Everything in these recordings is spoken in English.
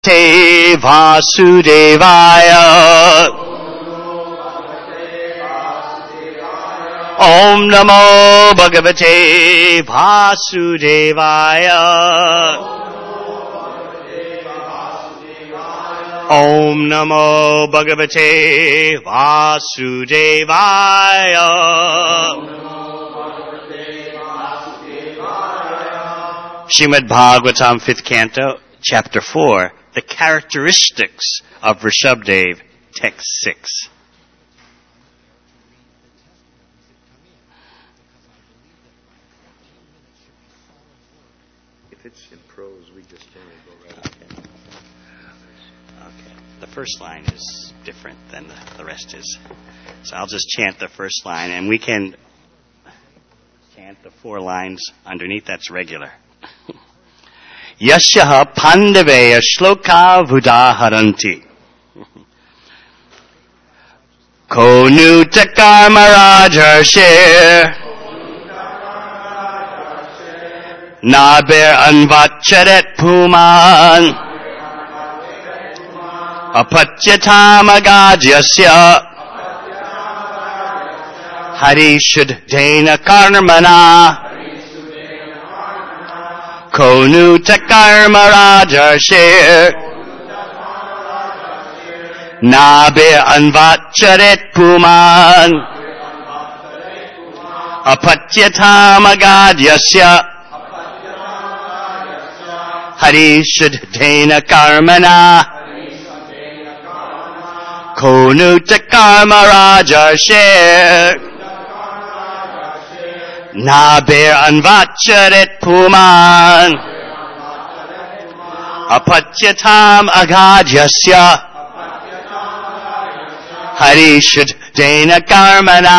Te Vasudevaya. Om Namo Bhagavate Vasudevaya. Om Namo Bhagavate Vasudevaya. Srimad Bhagavatam, 5th Canto, Chapter 4, The Characteristics of Rishabhdev, Text 6. If it's in prose, we just generally go right ahead. Okay. The first line is different than the rest is. So I'll just chant the first line, and we can chant the 4 lines underneath. That's regular. Yasyaha Pandaveya Shloka Vudaharanti Konuta Karmarajarshir Nabir Anvacharet Puman Apatyatamagajyasya Harishuddhena Karmana Konuta Karmarajarshir Nabir Anvacharet Puman Apatyatamagadyasya Harishuddhena Karmana Konuta Karmarajarshir Nabir Anvacharet Puman Apatyatam Agadyasya Harishuddhena Karmana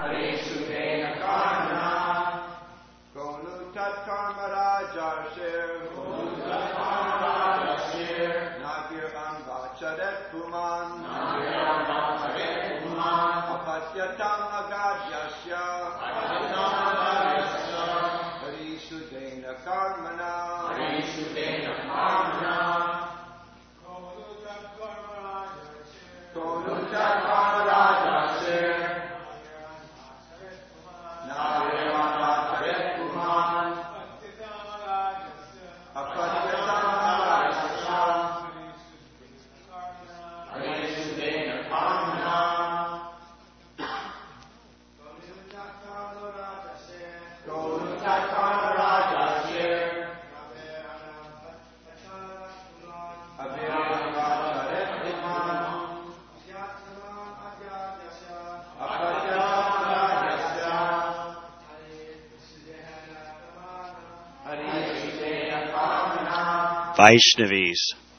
Vaishnavis.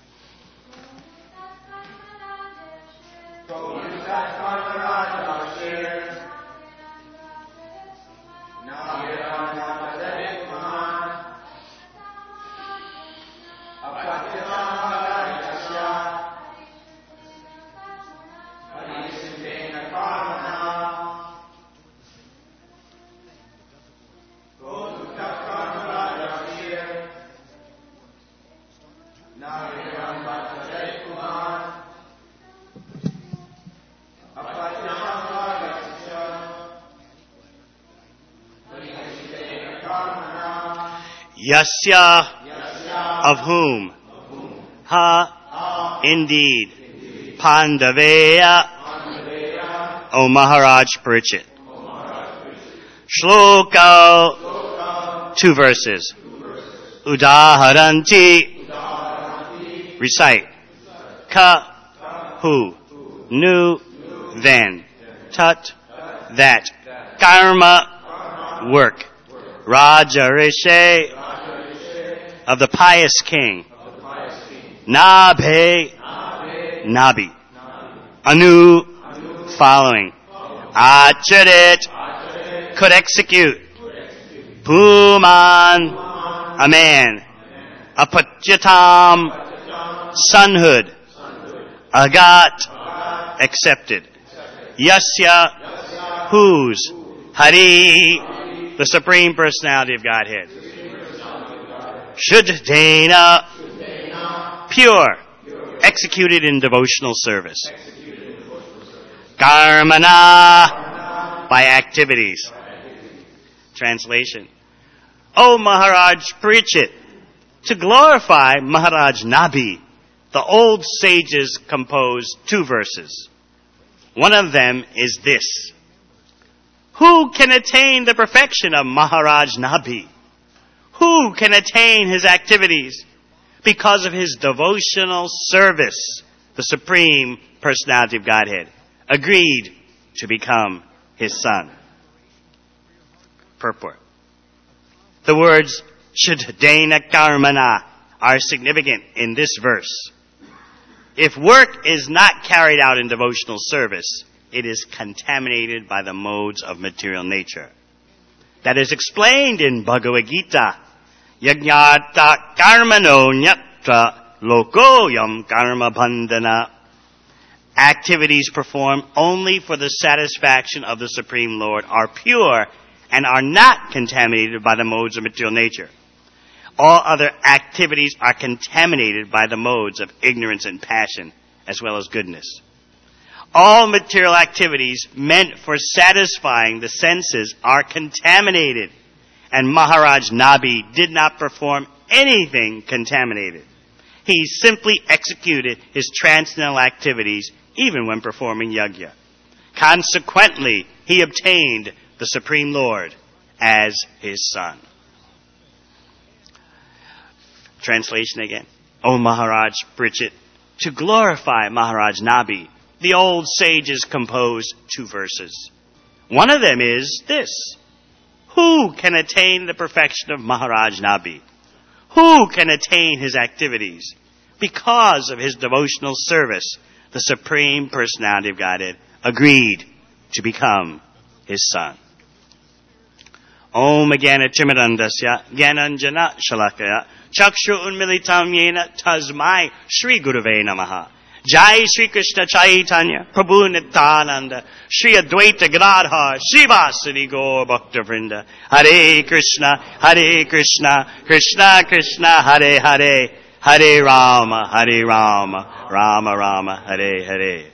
Yasya, of whom? Ha, indeed. Pandaveya, O Maharaj Parikshit. Shloka, 2 verses. Udaharanti, recite. Ka, who? Nu, then. Tat, that. Karma, work. Rajarishe, of the pious king. Nabhe, Nabi. Anu, following. Acharit, could execute. Puman, a man. Apatyatam, sonhood. Agat, accepted. Yasya, whose? Hari, the Supreme Personality of Godhead. Shuddhena, pure. executed in devotional service. Karmana, by activities. Translation. O Maharaj Parikshit, to glorify Maharaj Nabi, the old sages composed 2 verses. One of them is this. Who can attain the perfection of Maharaj Nabi? Who can attain his activities? Because of his devotional service, the Supreme Personality of Godhead agreed to become his son. Purport. The words Shuddhena Karmana are significant in this verse. If work is not carried out in devotional service, it is contaminated by the modes of material nature. That is explained in Bhagavad Gita. Yajñata karmano nyatra lokoyam karma bandhana. Activities performed only for the satisfaction of the Supreme Lord are pure and are not contaminated by the modes of material nature. All other activities are contaminated by the modes of ignorance and passion, as well as goodness. All material activities meant for satisfying the senses are contaminated, and Maharaj Nabi did not perform anything contaminated. He simply executed his transcendental activities even when performing yajna. Consequently, he obtained the Supreme Lord as his son. Translation again. O Maharaj Parikshit, to glorify Maharaj Nabi, the old sages composed 2 verses. One of them is this. Who can attain the perfection of Maharaj Nabi? Who can attain his activities? Because of his devotional service, the Supreme Personality of Godhead agreed to become his son. Om Jnana Timirandasya Jnananjana Shalakaya Chakshu Unmilitam Yena Tasmai Shri Gurave Namaha. Jai Shri Krishna Chaitanya Prabhu Nityananda Shri Advaita Gadadhar Srivasadi Gaur Bhakta Vrinda. Hare Krishna Krishna Krishna Hare Hare Hare Rama Rama Rama Hare Hare.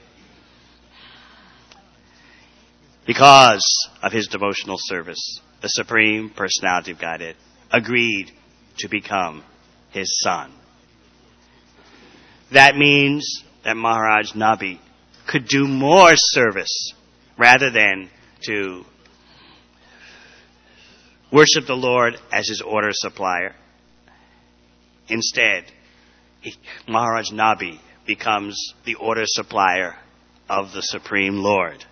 Because of his devotional service, the Supreme Personality of Godhead agreed to become his son. That means that Maharaj Nabi could do more service rather than to worship the Lord as his order supplier. Instead, Maharaj Nabi becomes the order supplier of the Supreme Lord.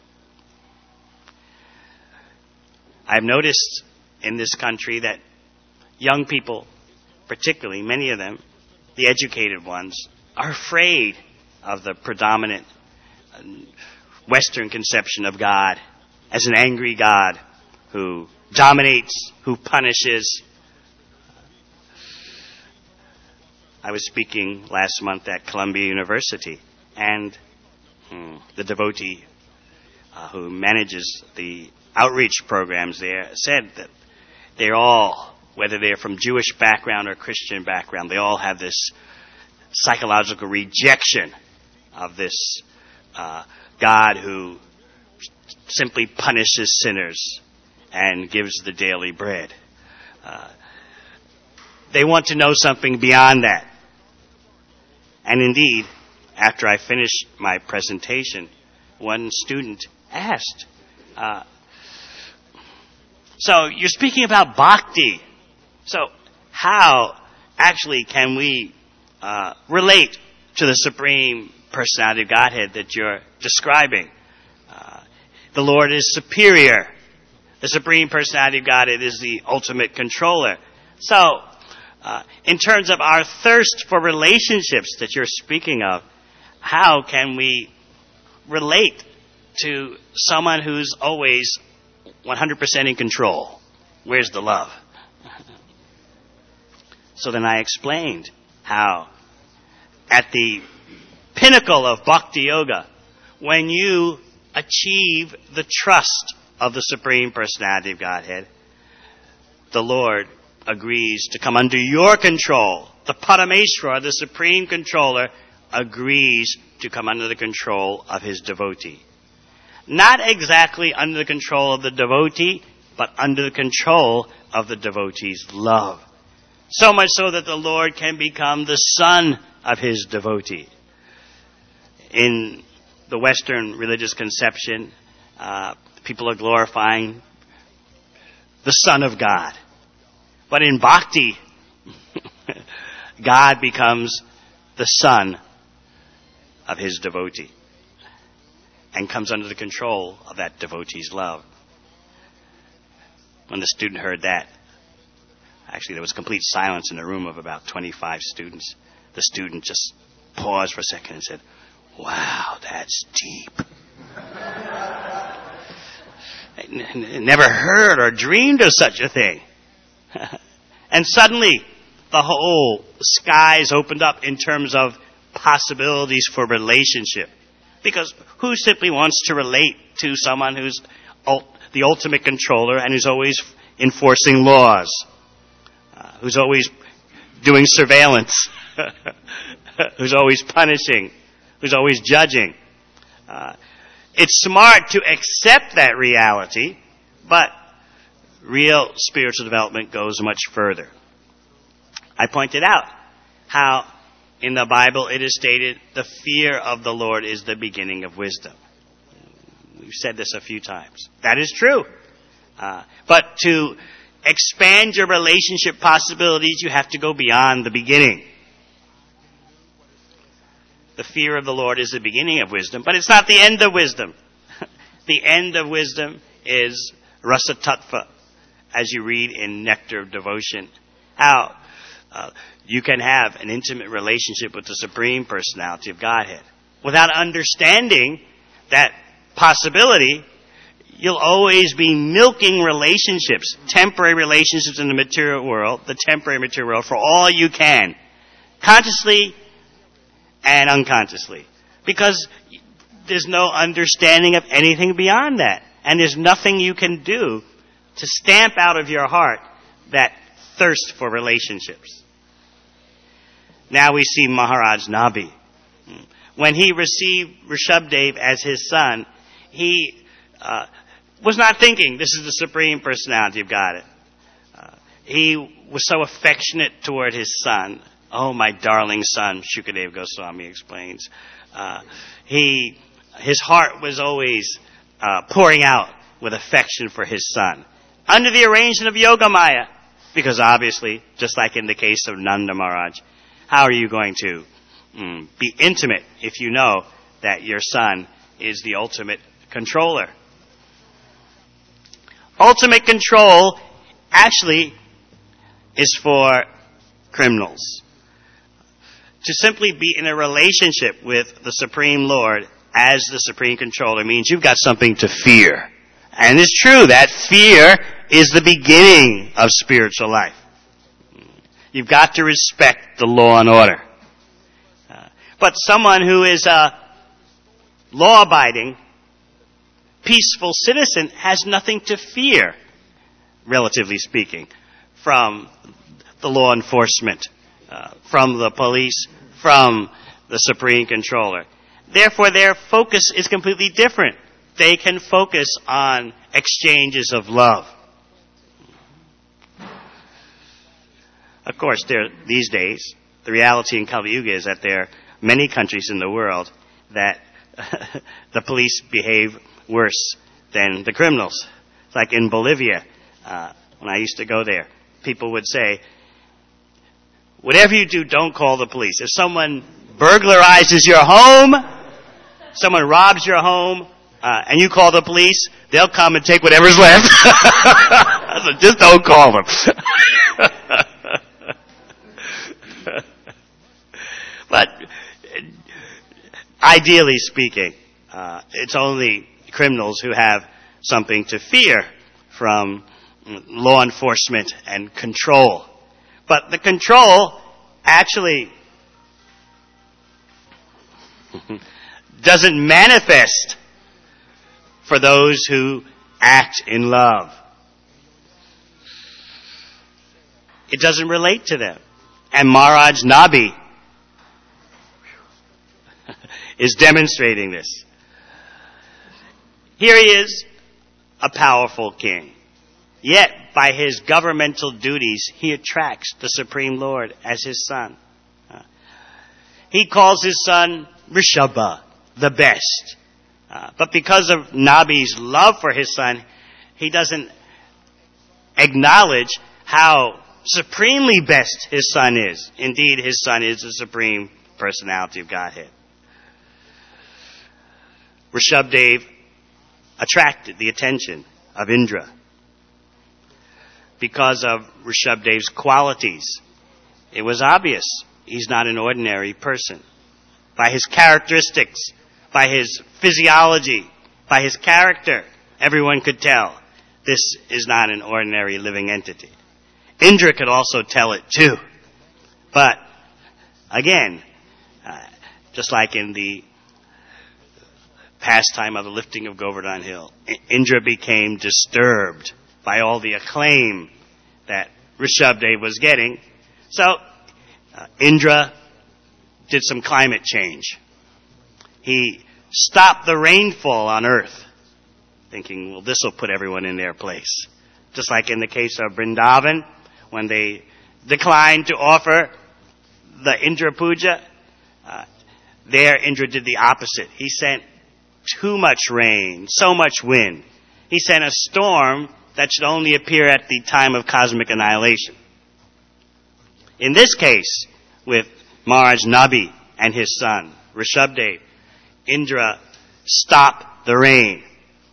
I've noticed in this country that young people, particularly many of them, the educated ones, are afraid of the predominant Western conception of God as an angry God who dominates, who punishes. I was speaking last month at Columbia University, and the devotee who manages the outreach programs there said that they're all, whether they're from Jewish background or Christian background, they all have this psychological rejection of this God who simply punishes sinners and gives the daily bread. They want to know something beyond that. And indeed, after I finished my presentation, one student asked, so you're speaking about bhakti. So how actually can we relate to the Supreme Personality of Godhead that you're describing? The Lord is superior. The Supreme Personality of Godhead is the ultimate controller. So, in terms of our thirst for relationships that you're speaking of, how can we relate to someone who's always 100% in control? Where's the love? So then I explained how at the pinnacle of bhakti yoga, when you achieve the trust of the Supreme Personality of Godhead, the Lord agrees to come under your control. The Parameshwara, the Supreme Controller, agrees to come under the control of his devotee. Not exactly under the control of the devotee, but under the control of the devotee's love. So much so that the Lord can become the son of his devotee. In the Western religious conception, people are glorifying the Son of God. But in bhakti, God becomes the son of his devotee and comes under the control of that devotee's love. When the student heard that, actually there was complete silence in a room of about 25 students. The student just paused for a second and said, "Wow, that's deep." Never heard or dreamed of such a thing. And suddenly, the whole skies opened up in terms of possibilities for relationship. Because who simply wants to relate to someone who's the ultimate controller and who's always enforcing laws, who's always doing surveillance, who's always punishing, who's always judging? It's smart to accept that reality, but real spiritual development goes much further. I pointed out how in the Bible it is stated the fear of the Lord is the beginning of wisdom. We've said this a few times. That is true. But to expand your relationship possibilities, you have to go beyond the beginning. The fear of the Lord is the beginning of wisdom, but it's not the end of wisdom. The end of wisdom is rasa tattva, as you read in Nectar of Devotion. How you can have an intimate relationship with the Supreme Personality of Godhead. Without understanding that possibility, you'll always be milking relationships, temporary relationships in the material world, the temporary material world, for all you can, consciously and unconsciously, because there's no understanding of anything beyond that, and there's nothing you can do to stamp out of your heart that thirst for relationships. Now we see Maharaj Nabi. When he received Rishabdev as his son, he was not thinking, this is the Supreme Personality of God. He was so affectionate toward his son. "Oh, my darling son," Shukadeva Goswami explains. His heart was always pouring out with affection for his son. Under the arrangement of Yogamaya. Because obviously, just like in the case of Nanda Maharaj, how are you going to be intimate if you know that your son is the ultimate controller? Ultimate control actually is for criminals. To simply be in a relationship with the Supreme Lord as the Supreme Controller means you've got something to fear. And it's true, that fear is the beginning of spiritual life. You've got to respect the law and order. But someone who is a law-abiding, peaceful citizen has nothing to fear, relatively speaking, from the law enforcement, from the police, from the Supreme Controller. Therefore, their focus is completely different. They can focus on exchanges of love. Of course, these days, the reality in Kali Yuga is that there are many countries in the world that the police behave worse than the criminals. Like in Bolivia, when I used to go there, people would say, whatever you do, don't call the police. If someone burglarizes your home, someone robs your home, and you call the police, they'll come and take whatever's left. So just don't call them. But ideally speaking, it's only criminals who have something to fear from law enforcement and control. But the control actually doesn't manifest for those who act in love. It doesn't relate to them. And Maharaj Nabi is demonstrating this. Here he is, a powerful king. Yet, by his governmental duties, he attracts the Supreme Lord as his son. He calls his son Rishabha, the best. But because of Nabi's love for his son, he doesn't acknowledge how supremely best his son is. Indeed, his son is the supreme personality of Godhead. Rishabdev attracted the attention of Indra because of Rishabdev's qualities. It was obvious he's not an ordinary person. By his characteristics, by his physiology, by his character, everyone could tell this is not an ordinary living entity. Indra could also tell it too. But, again, just like in the pastime of the lifting of Govardhan Hill, Indra became disturbed by all the acclaim that Rishabdev was getting. So, Indra did some climate change. He stopped the rainfall on earth, thinking, well, this will put everyone in their place. Just like in the case of Vrindavan, when they declined to offer the Indra Puja, there Indra did the opposite. He sent too much rain, so much wind. He sent a storm that should only appear at the time of cosmic annihilation. In this case, with Maharaj Nabi and his son, Rishabdev, Indra stopped the rain.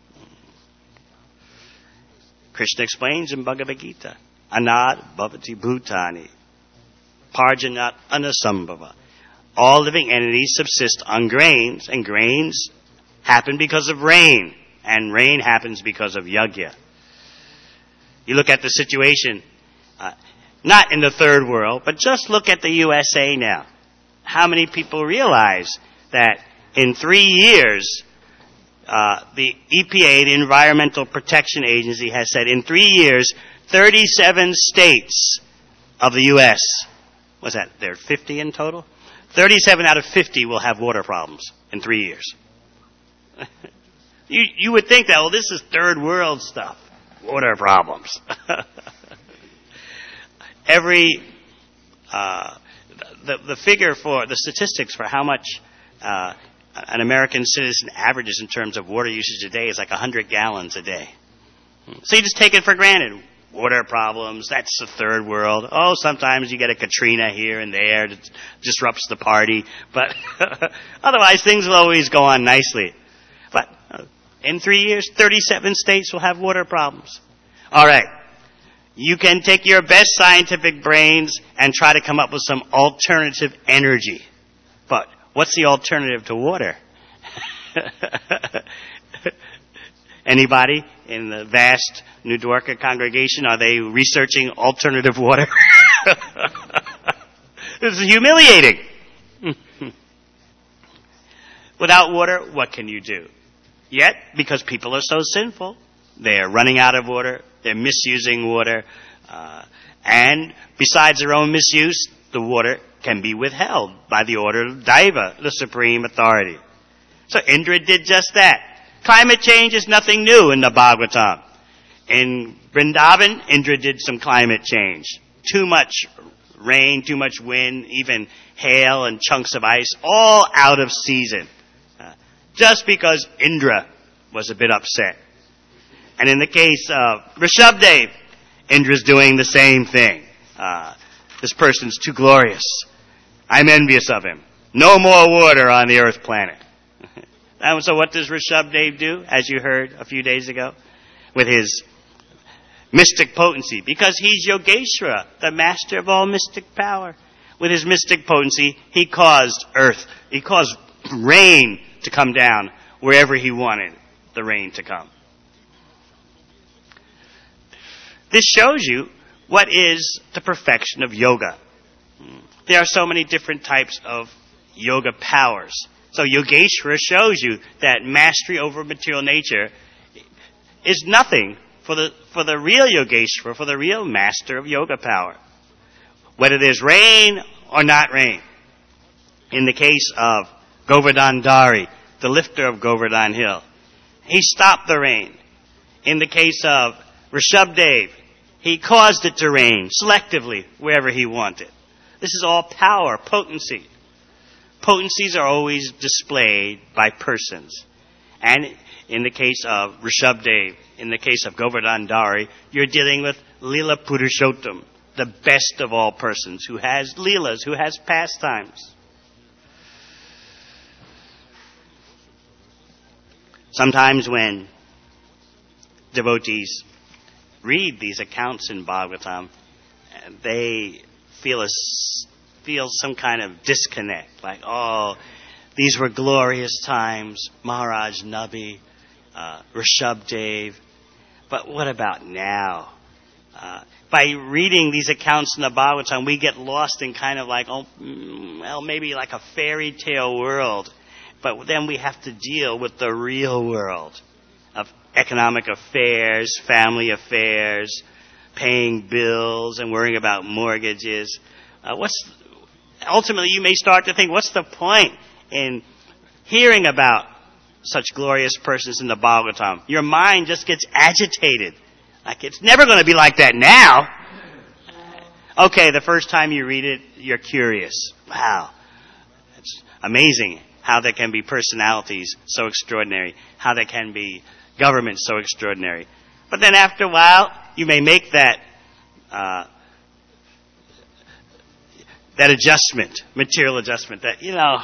Krishna explains in Bhagavad Gita, Anad Bhavati Bhutani, Parjanat Anasambhava. All living entities subsist on grains, and grains happen because of rain, and rain happens because of yajna. You look at the situation, not in the third world, but just look at the USA now. How many people realize that in 3 years, the EPA, the Environmental Protection Agency, has said in 3 years, 37 states of the U.S., what's that, there are 50 in total? 37 out of 50 will have water problems in 3 years. You would think that, well, this is third world stuff. Water problems. The figure for the statistics for how much an American citizen averages in terms of water usage a day is like 100 gallons a day. So you just take it for granted. Water problems, that's the third world. Oh, sometimes you get a Katrina here and there that disrupts the party. But otherwise, things will always go on nicely. But in 3 years, 37 states will have water problems. All right. You can take your best scientific brains and try to come up with some alternative energy. But what's the alternative to water? Anybody in the vast New Dwarka congregation, are they researching alternative water? This is humiliating. Without water, what can you do? Yet, because people are so sinful, they're running out of water, they're misusing water, and besides their own misuse, the water can be withheld by the order of Daiva, the supreme authority. So Indra did just that. Climate change is nothing new in the Bhagavatam. In Vrindavan, Indra did some climate change. Too much rain, too much wind, even hail and chunks of ice, all out of season. Just because Indra was a bit upset. And in the case of Rishabdev, Indra's doing the same thing. This person's too glorious. I'm envious of him. No more water on the earth planet. And so what does Rishabdev do, as you heard a few days ago? With his mystic potency. Because he's Yogeshwara, the master of all mystic power. With his mystic potency, he caused rain to come down wherever he wanted the rain to come. This shows you what is the perfection of yoga. There are so many different types of yoga powers. So Yogeshwara shows you that mastery over material nature is nothing for the real Yogeshwara, for the real master of yoga power. Whether there's rain or not rain. In the case of Govardhan Dari, the lifter of Govardhan Hill. He stopped the rain. In the case of Rishabdev, he caused it to rain selectively wherever he wanted. This is all power, potency. Potencies are always displayed by persons. And in the case of Rishabdev, in the case of Govardhan Dari, you're dealing with Leela Purushottam, the best of all persons, who has leelas, who has pastimes. Sometimes when devotees read these accounts in Bhagavatam, they feel some kind of disconnect, like, oh, these were glorious times, Maharaj Nabi, Rishabdev, but what about now? By reading these accounts in the Bhagavatam, we get lost in kind of like, maybe like a fairy tale world. But then we have to deal with the real world of economic affairs, family affairs, paying bills, and worrying about mortgages. Ultimately, you may start to think, what's the point in hearing about such glorious persons in the Bhagavatam? Your mind just gets agitated. Like, it's never going to be like that now. Okay, the first time you read it, you're curious. Wow, it's amazing how there can be personalities so extraordinary, how there can be governments so extraordinary. But then after a while, you may make that adjustment, material adjustment, that,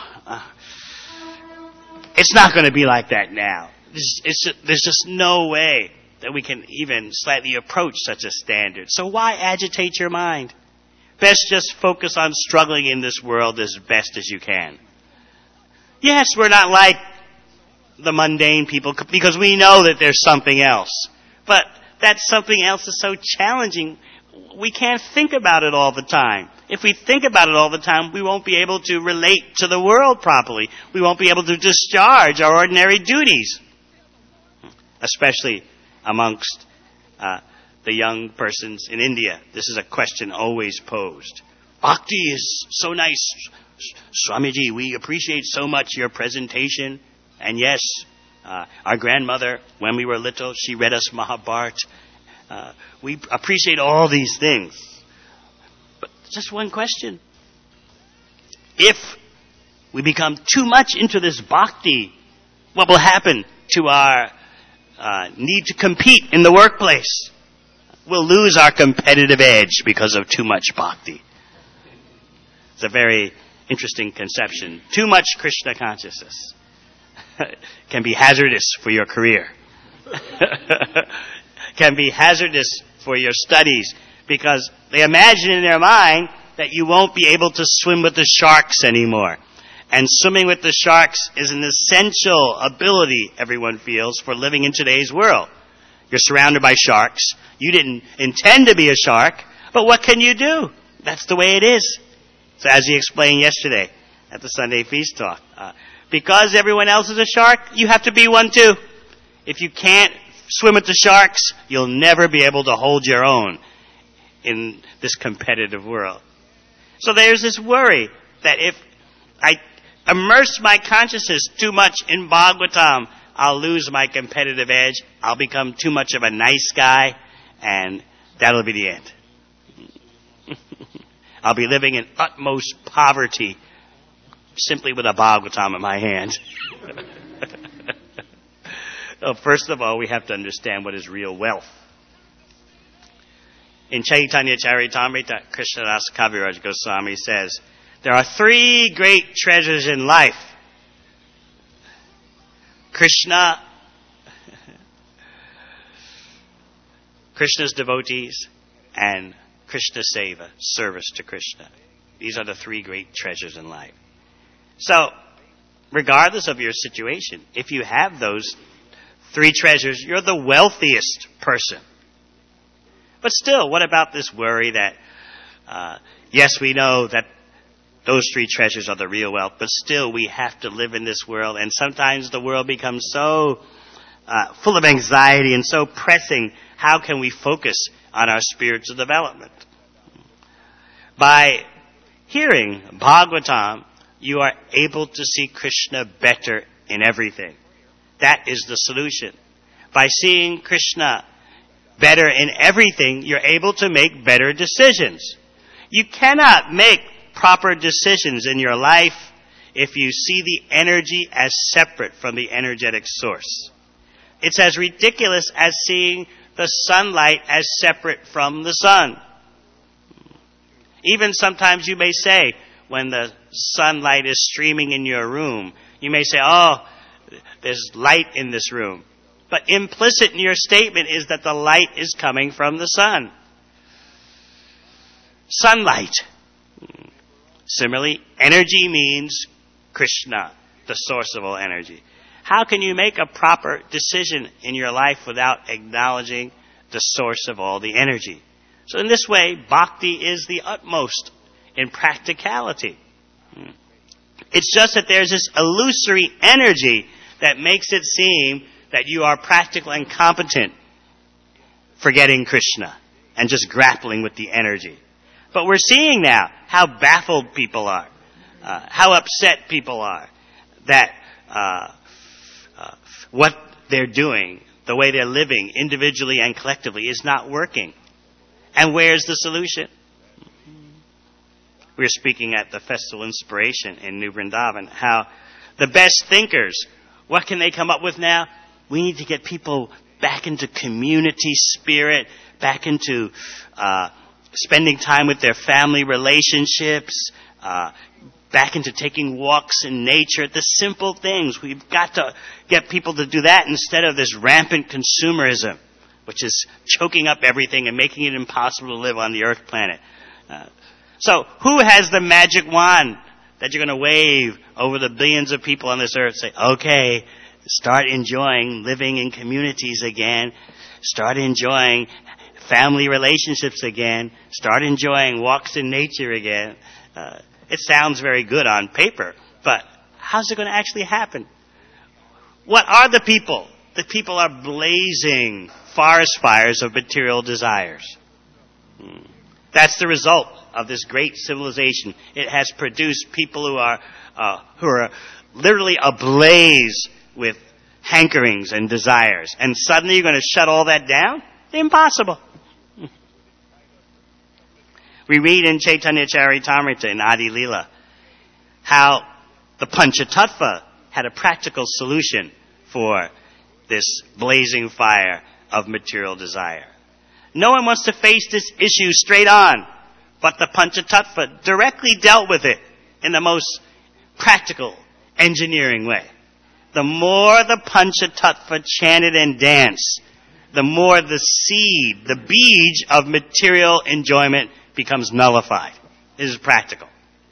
it's not going to be like that now. There's just no way that we can even slightly approach such a standard. So why agitate your mind? Best just focus on struggling in this world as best as you can. Yes, we're not like the mundane people because we know that there's something else. But that something else is so challenging, we can't think about it all the time. If we think about it all the time, we won't be able to relate to the world properly. We won't be able to discharge our ordinary duties, especially amongst the young persons in India. This is a question always posed. Bhakti is so nice. Swamiji, we appreciate so much your presentation. And yes, our grandmother, when we were little, she read us Mahabharata. We appreciate all these things. But just one question. If we become too much into this bhakti, what will happen to our need to compete in the workplace? We'll lose our competitive edge because of too much bhakti. It's a very interesting conception. Too much Krishna consciousness can be hazardous for your career. Can be hazardous for your studies because they imagine in their mind that you won't be able to swim with the sharks anymore. And swimming with the sharks is an essential ability everyone feels for living in today's world. You're surrounded by sharks. You didn't intend to be a shark, but what can you do? That's the way it is. So as he explained yesterday at the Sunday Feast Talk, because everyone else is a shark, you have to be one too. If you can't swim with the sharks, you'll never be able to hold your own in this competitive world. So there's this worry that if I immerse my consciousness too much in Bhagavatam, I'll lose my competitive edge, I'll become too much of a nice guy, and that'll be the end. I'll be living in utmost poverty simply with a Bhagavatam in my hand. Well, first of all, we have to understand what is real wealth. In Chaitanya Charitamrita, Krishnadas Kaviraj Goswami says, there are three great treasures in life. Krishna, Krishna's devotees, and Krishna Seva, service to Krishna. These are the three great treasures in life. So, regardless of your situation, if you have those three treasures, you're the wealthiest person. But still, what about this worry that, yes, we know that those three treasures are the real wealth, but still we have to live in this world, and sometimes the world becomes so full of anxiety and so pressing. How can we focus on our spiritual development? By hearing Bhagavatam, you are able to see Krishna better in everything. That is the solution. By seeing Krishna better in everything, you're able to make better decisions. You cannot make proper decisions in your life if you see the energy as separate from the energetic source. It's as ridiculous as seeing the sunlight as separate from the sun. Even sometimes you may say, when the sunlight is streaming in your room, you may say, oh, there's light in this room. But implicit in your statement is that the light is coming from the sun. Sunlight. Similarly, energy means Krishna, the source of all energy. How can you make a proper decision in your life without acknowledging the source of all the energy? So in this way, bhakti is the utmost in practicality. It's just that there's this illusory energy that makes it seem that you are practical and competent forgetting Krishna and just grappling with the energy. But we're seeing now how baffled people are, how upset people are, that what they're doing, the way they're living individually and collectively is not working. And where's the solution? We were speaking at the Festival Inspiration in New Vrindavan, how the best thinkers, what can they come up with now? We need to get people back into community spirit, back into spending time with their family relationships, back into taking walks in nature, the simple things. We've got to get people to do that instead of this rampant consumerism, which is choking up everything and making it impossible to live on the earth planet. So who has the magic wand that you're going to wave over the billions of people on this earth? Say, okay, start enjoying living in communities again. Start enjoying family relationships again. Start enjoying walks in nature again. It sounds very good on paper, but how's it going to actually happen? What are the people? The people are blazing forest fires of material desires. That's the result of this great civilization. It has produced people who are literally ablaze with hankerings and desires. And suddenly you're going to shut all that down? Impossible. We read in Chaitanya Charitamrita in Adi Lila how the Panchatattva had a practical solution for this blazing fire of material desire. No one wants to face this issue straight on, but the Panchatattva directly dealt with it in the most practical, engineering way. The more the Panchatattva chanted and danced, the more the seed, the beej of material enjoyment becomes nullified. It is practical.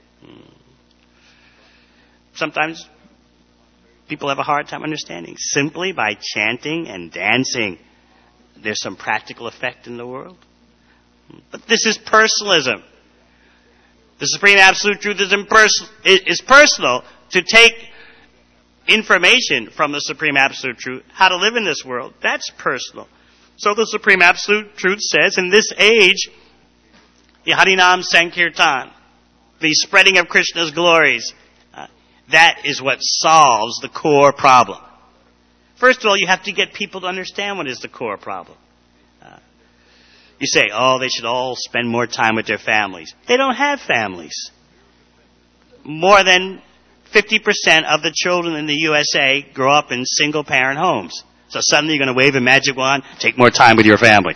Sometimes people have a hard time understanding. Simply by chanting and dancing, there's some practical effect in the world. But this is personalism. The Supreme Absolute Truth is personal. To take information from the Supreme Absolute Truth, how to live in this world, that's personal. So the Supreme Absolute Truth says, in this age, the Harinam Sankirtan, the spreading of Krishna's glories, that is what solves the core problem. First of all, you have to get people to understand what is the core problem. You say, oh, they should all spend more time with their families. They don't have families. More than 50% of the children in the USA grow up in single-parent homes. So suddenly you're going to wave a magic wand, take more time with your family.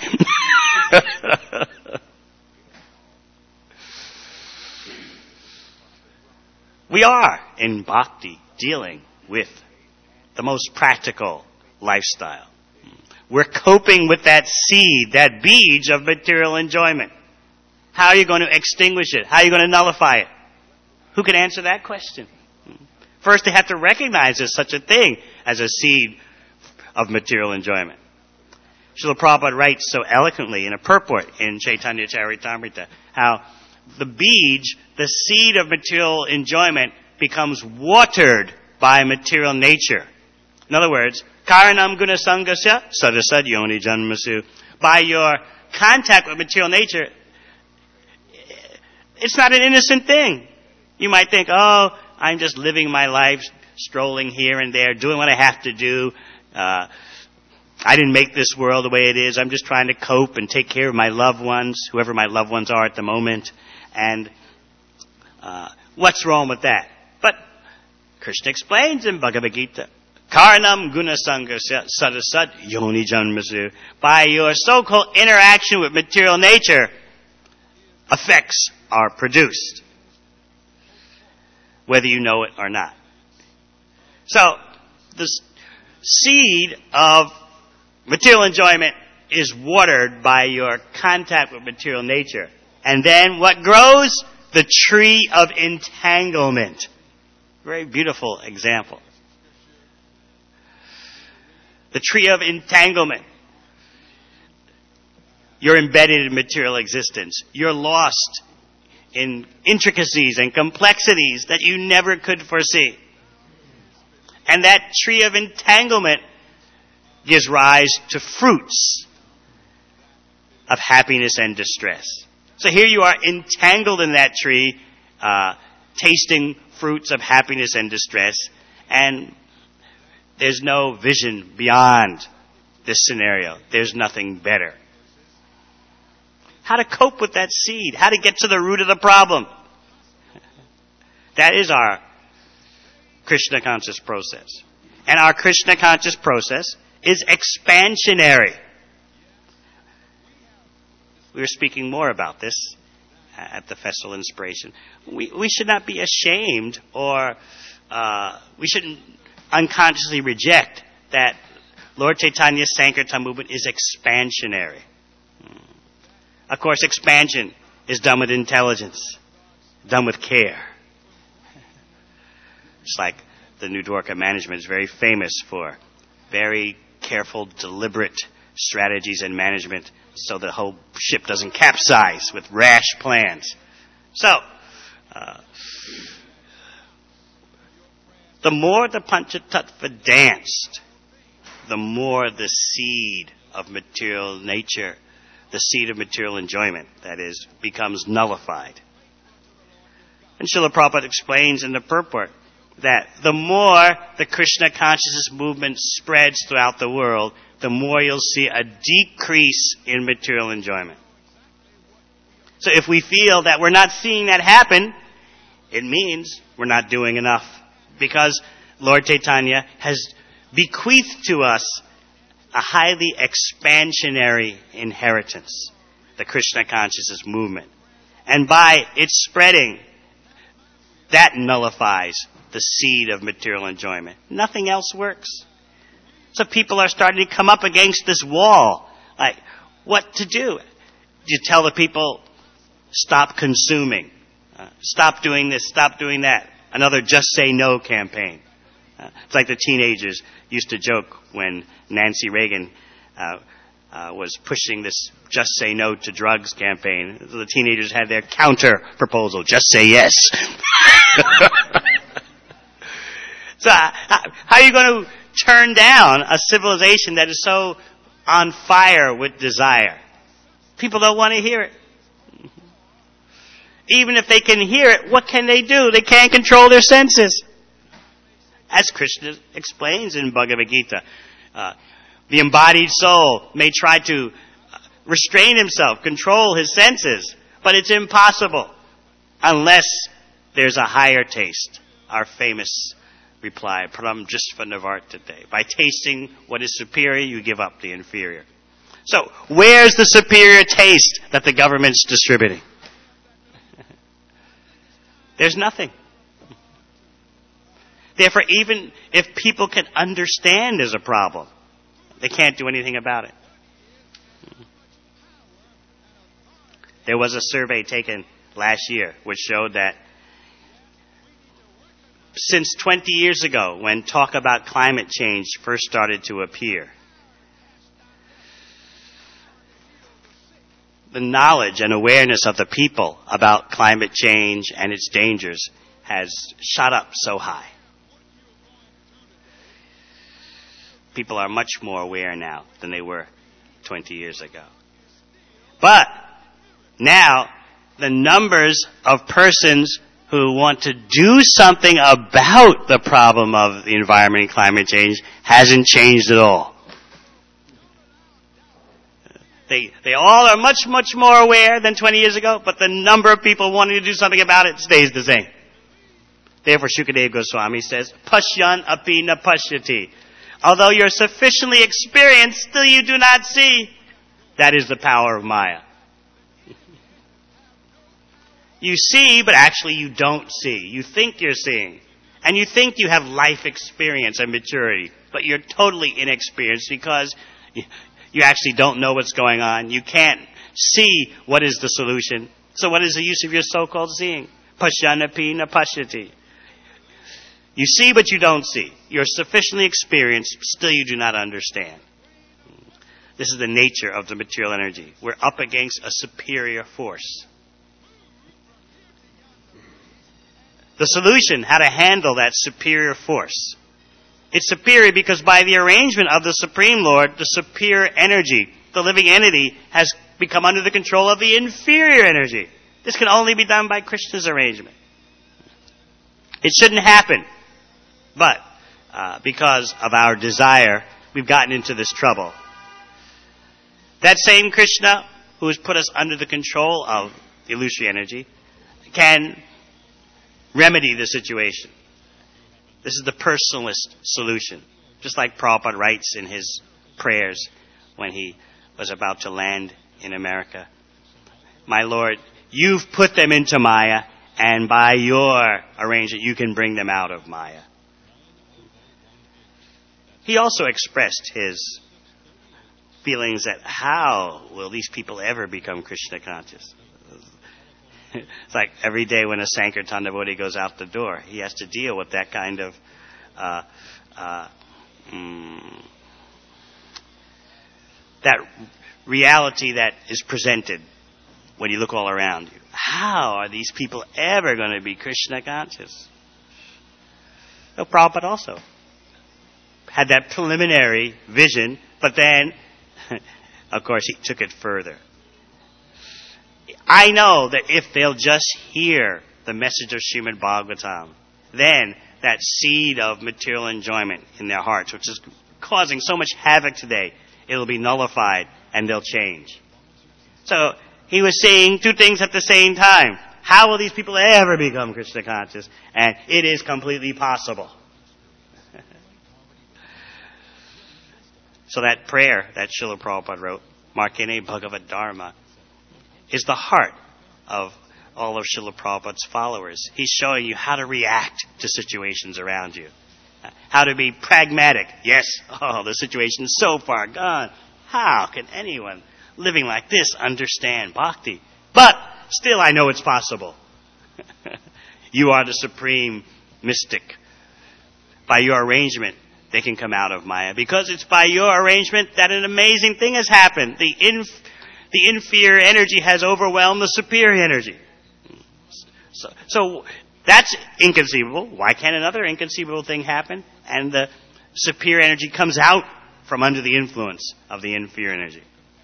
We are, in bhakti, dealing with the most practical lifestyle. We're coping with that seed, that beej of material enjoyment. How are you going to extinguish it? How are you going to nullify it? Who can answer that question? First, they have to recognize there's such a thing as a seed of material enjoyment. Srila Prabhupada writes so eloquently in a purport in Chaitanya Charitamrita how the beej, the seed of material enjoyment, becomes watered by material nature. In other words, karanam guna sangasya sadasad yoni janmasu. By your contact with material nature, it's not an innocent thing. You might think, oh, I'm just living my life, strolling here and there, doing what I have to do. I didn't make this world the way it is. I'm just trying to cope and take care of my loved ones, whoever my loved ones are at the moment. And what's wrong with that? But Krishna explains in Bhagavad Gita, Karnam Gunasanga Sadasat Yoni Janmasu. By your so-called interaction with material nature, effects are produced, whether you know it or not. So, the seed of material enjoyment is watered by your contact with material nature. And then what grows? The tree of entanglement. Very beautiful example. The tree of entanglement. You're embedded in material existence. You're lost in intricacies and complexities that you never could foresee. And that tree of entanglement gives rise to fruits of happiness and distress. So here you are entangled in that tree, tasting fruits of happiness and distress, and there's no vision beyond this scenario. There's nothing better. How to cope with that seed? How to get to the root of the problem? That is our Krishna conscious process. And our Krishna conscious process is expansionary. We were speaking more about this at the Festival Inspiration. We should not be ashamed, or we shouldn't unconsciously reject that Lord Chaitanya's Sankirtan movement is expansionary. Of course, expansion is done with intelligence, done with care. It's like the New Dwarka management is very famous for very careful, deliberate strategies and management so the whole ship doesn't capsize with rash plans. So, the more the Panchatattva danced, the more the seed of material nature, the seed of material enjoyment, that is, becomes nullified. And Srila Prabhupada explains in the purport that the more the Krishna consciousness movement spreads throughout the world, the more you'll see a decrease in material enjoyment. So if we feel that we're not seeing that happen, it means we're not doing enough. Because Lord Chaitanya has bequeathed to us a highly expansionary inheritance, the Krishna consciousness movement. And by its spreading, that nullifies the seed of material enjoyment. Nothing else works. So people are starting to come up against this wall. Like, what to do? You tell the people, stop consuming. Stop doing this, stop doing that. Another Just Say No campaign. It's like the teenagers used to joke when Nancy Reagan was pushing this Just Say No to Drugs campaign. The teenagers had their counter proposal, just say yes. So how are you going to turn down a civilization that is so on fire with desire? People don't want to hear it. Even if they can hear it, what can they do? They can't control their senses. As Krishna explains in Bhagavad Gita, the embodied soul may try to restrain himself, control his senses, but it's impossible unless there's a higher taste. Our famous reply, Param Jishva Navartate. By tasting what is superior, you give up the inferior. So, where's the superior taste that the government's distributing? There's nothing. Therefore, even if people can understand there's a problem, they can't do anything about it. There was a survey taken last year which showed that since 20 years ago, when talk about climate change first started to appear, the knowledge and awareness of the people about climate change and its dangers has shot up so high. People are much more aware now than they were 20 years ago. But now, the numbers of persons who want to do something about the problem of the environment and climate change hasn't changed at all. They all are much, much more aware than 20 years ago, but the number of people wanting to do something about it stays the same. Therefore, Shukadeva Goswami says, Pashyan api na pashyati. Although you're sufficiently experienced, still you do not see. That is the power of Maya. You see, but actually you don't see. You think you're seeing. And you think you have life experience and maturity, but you're totally inexperienced because you actually don't know what's going on. You can't see what is the solution. So what is the use of your so-called seeing? Pashyanapi na pashyati. You see, but you don't see. You're sufficiently experienced, still you do not understand. This is the nature of the material energy. We're up against a superior force. The solution, how to handle that superior force. It's superior because by the arrangement of the Supreme Lord, the superior energy, the living entity, has become under the control of the inferior energy. This can only be done by Krishna's arrangement. It shouldn't happen. But because of our desire, we've gotten into this trouble. That same Krishna, who has put us under the control of the illusory energy, can remedy the situation. This is the personalist solution. Just like Prabhupada writes in his prayers when he was about to land in America. My Lord, you've put them into Maya, and by your arrangement, you can bring them out of Maya. He also expressed his feelings that how will these people ever become Krishna conscious? It's like every day when a Sankirtan devotee goes out the door, he has to deal with that kind of that reality that is presented when you look all around you. How are these people ever going to be Krishna conscious? Well, Prabhupada also had that preliminary vision, but then, of course, he took it further. I know that if they'll just hear the message of Srimad Bhagavatam, then that seed of material enjoyment in their hearts, which is causing so much havoc today, it'll be nullified and they'll change. So he was saying two things at the same time. How will these people ever become Krishna conscious? And it is completely possible. So that prayer that Srila Prabhupada wrote, Markene Bhagavad Dharma, is the heart of all of Srila Prabhupada's followers. He's showing you how to react to situations around you. How to be pragmatic. Yes, the situation is so far gone. How can anyone living like this understand bhakti? But still I know it's possible. You are the supreme mystic. By your arrangement, they can come out of Maya. Because it's by your arrangement that an amazing thing has happened. The inferior energy has overwhelmed the superior energy. So that's inconceivable. Why can't another inconceivable thing happen? And the superior energy comes out from under the influence of the inferior energy.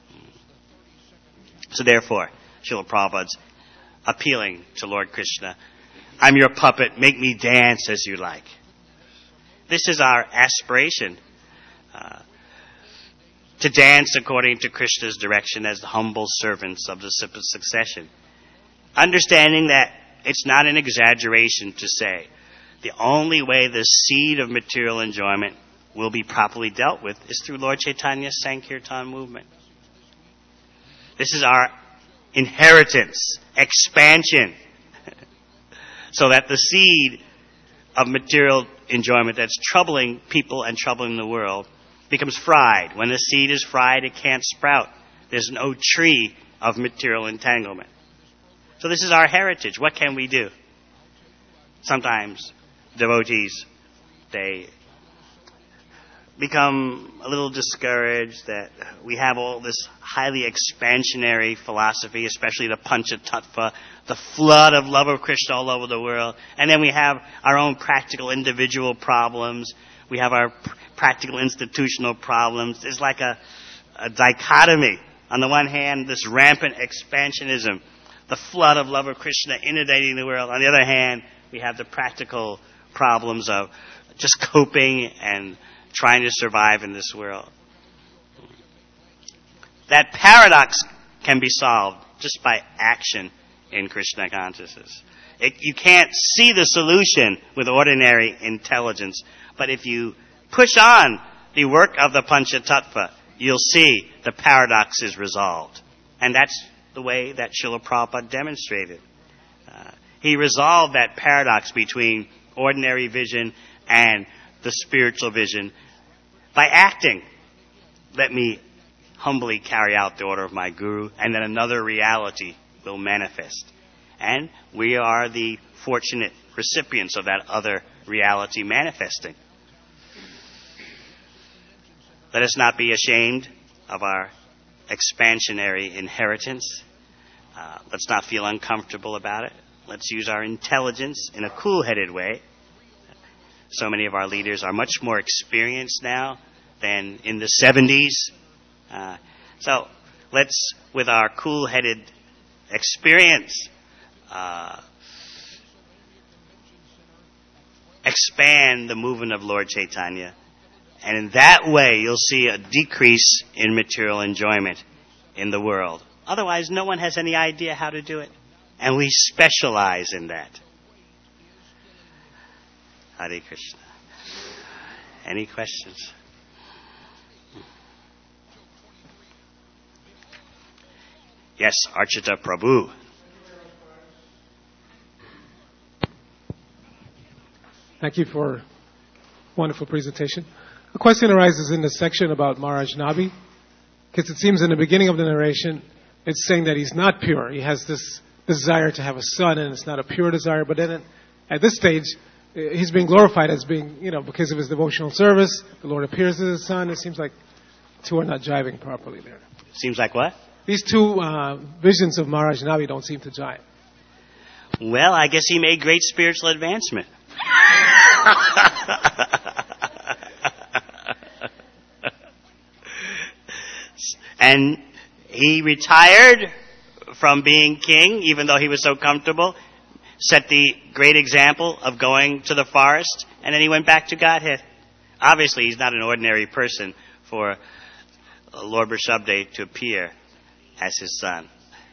So therefore, Srila Prabhupada's appealing to Lord Krishna, I'm your puppet, make me dance as you like. This is our aspiration, to dance according to Krishna's direction as the humble servants of the succession. Understanding that it's not an exaggeration to say the only way the seed of material enjoyment will be properly dealt with is through Lord Chaitanya's Sankirtan movement. This is our inheritance, expansion, so that the seed of material enjoyment that's troubling people and troubling the world becomes fried. When the seed is fried, it can't sprout. There's no tree of material entanglement. So this is our heritage. What can we do? Sometimes devotees, they become a little discouraged that we have all this highly expansionary philosophy, especially the Panchatattva, the flood of love of Krishna all over the world. And then we have our own practical individual problems. We have our practical institutional problems. It's like a dichotomy. On the one hand, this rampant expansionism the flood of love of Krishna inundating the world. On the other hand, we have the practical problems of just coping and trying to survive in this world. That paradox can be solved just by action in Krishna consciousness. You can't see the solution with ordinary intelligence, but if you push on the work of the Panchatattva, you'll see the paradox is resolved. And that's the way that Srila Prabhupada demonstrated. He resolved that paradox between ordinary vision and the spiritual vision by acting. Let me humbly carry out the order of my Guru, and then another reality will manifest. And we are the fortunate recipients of that other reality manifesting. Let us not be ashamed of our expansionary inheritance. Let's not feel uncomfortable about it. Let's use our intelligence in a cool-headed way. So many of our leaders are much more experienced now than in the 70s. So let's, with our cool-headed experience, expand the movement of Lord Chaitanya. And in that way, you'll see a decrease in material enjoyment in the world. Otherwise, no one has any idea how to do it. And we specialize in that. Hare Krishna. Any questions? Yes, Archita Prabhu. Thank you for a wonderful presentation. A question arises in the section about Maharaj Nabi, because it seems in the beginning of the narration, it's saying that he's not pure. He has this desire to have a son, and it's not a pure desire. But then at this stage, he's being glorified as being, because of his devotional service. The Lord appears as his son. It seems like two are not jiving properly there. Seems like what? These two visions of Maharaj Nabi don't seem to jive. Well, I guess he made great spiritual advancement. And he retired from being king, even though he was so comfortable, set the great example of going to the forest, and then he went back to Godhead. Obviously, he's not an ordinary person for Lord Rishabdev to appear as his son.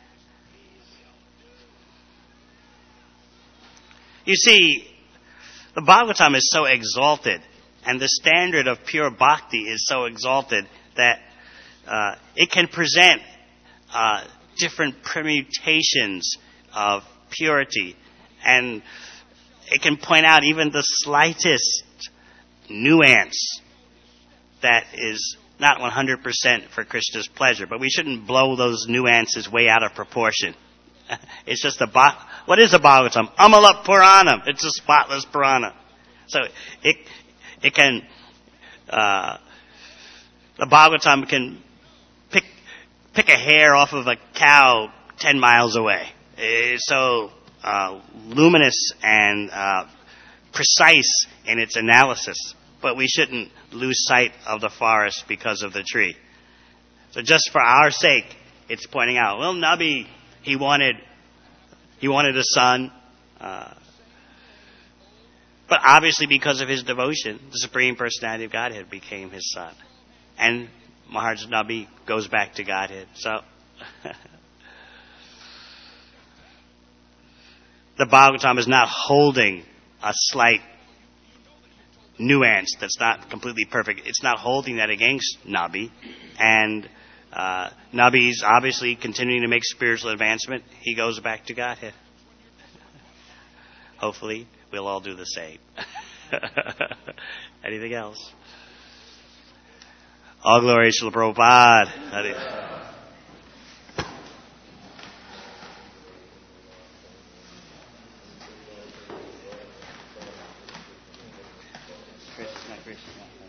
You see, the Bhagavatam is so exalted, and the standard of pure bhakti is so exalted that it can present different permutations of purity, and it can point out even the slightest nuance that is not 100% for Krishna's pleasure. But we shouldn't blow those nuances way out of proportion. It's just what is a Bhagavatam? Amala Puranam. It's a spotless Purana. So it can, the Bhagavatam can pick a hair off of a cow 10 miles away. It's so luminous and precise in its analysis. But we shouldn't lose sight of the forest because of the tree. So just for our sake, it's pointing out, well, Nabi, he wanted a son. But obviously because of his devotion, the Supreme Personality of Godhead became his son. And Maharaj Nabi goes back to Godhead. So the Bhagavatam is not holding a slight nuance that's not completely perfect. It's not holding that against Nabi. And Nabi's obviously continuing to make spiritual advancement. He goes back to Godhead. Hopefully, we'll all do the same. Anything else? All glory to Prabhupada. Krishna, Krishna.